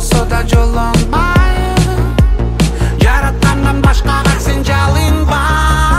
болсо да жолонбай, жараткандан башкага сен жалынбай.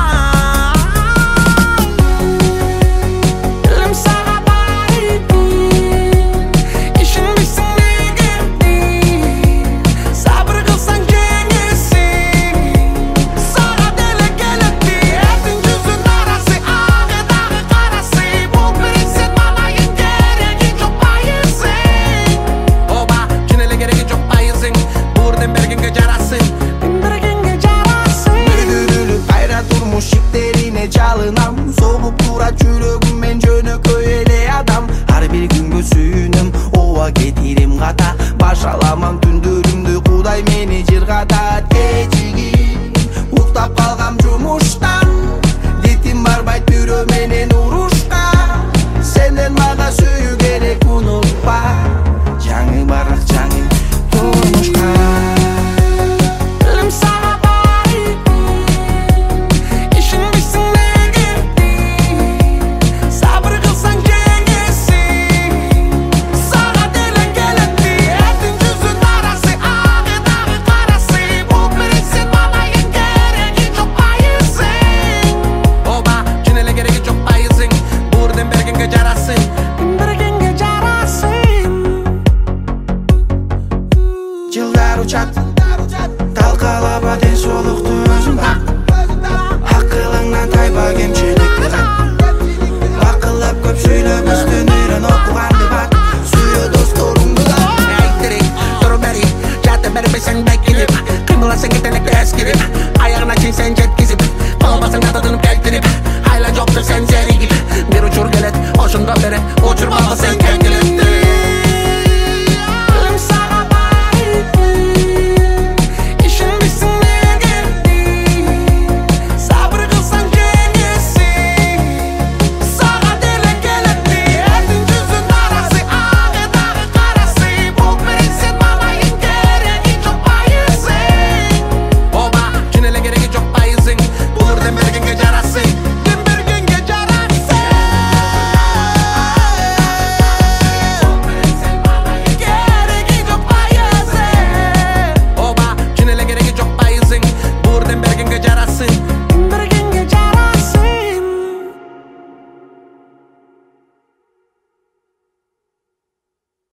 Элим сага байти, ишенбейсиң дегенди, сабыр кылсаң жеңесиң, сага деле келетти. Эрдин жүзүн арасы агы дагы карасы, бул президент малайын кереги жок байысың. Оба чын эле кереги жок байысың, бурден бергенге жарасың, бергенге жарасың. Өдүрүлүп кайра турмуш шиктерине жалынам, согуп турат жүрөгүм мен жөнөкөй эле адам. Ар бир күнгө сүйүнөм, ооба кетирим ката, баш аламан түндөрүмдү Кудай мени жыргатат. Кечиги уктап калгам жумуштан, дитим барбайт бирөө менен урушка. Сенден мага сүйүү керек, унутпа, жаңы барак жаңы турмушка. Элим сага байти, ишенбейсиң дегенди, сабыр кылсаң жеңесиң, сага деле келетти. Эрдин жүзүн арасы агы дагы карасы, бул президент малайын кереги жок байысың. Оба чын эле кереги жок байысың, бурден бергенге жарасың, бергенге жарасың. Жылдар учат